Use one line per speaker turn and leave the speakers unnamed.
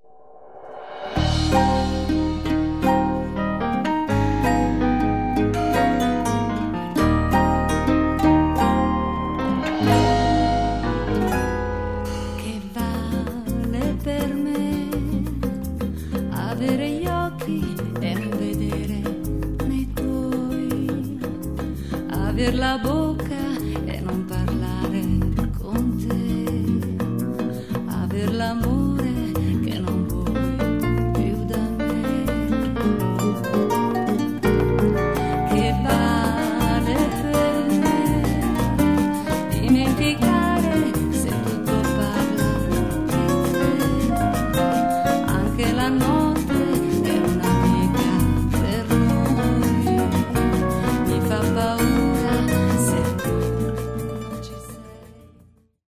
Aver la bocca e non parlare con te, aver l'amore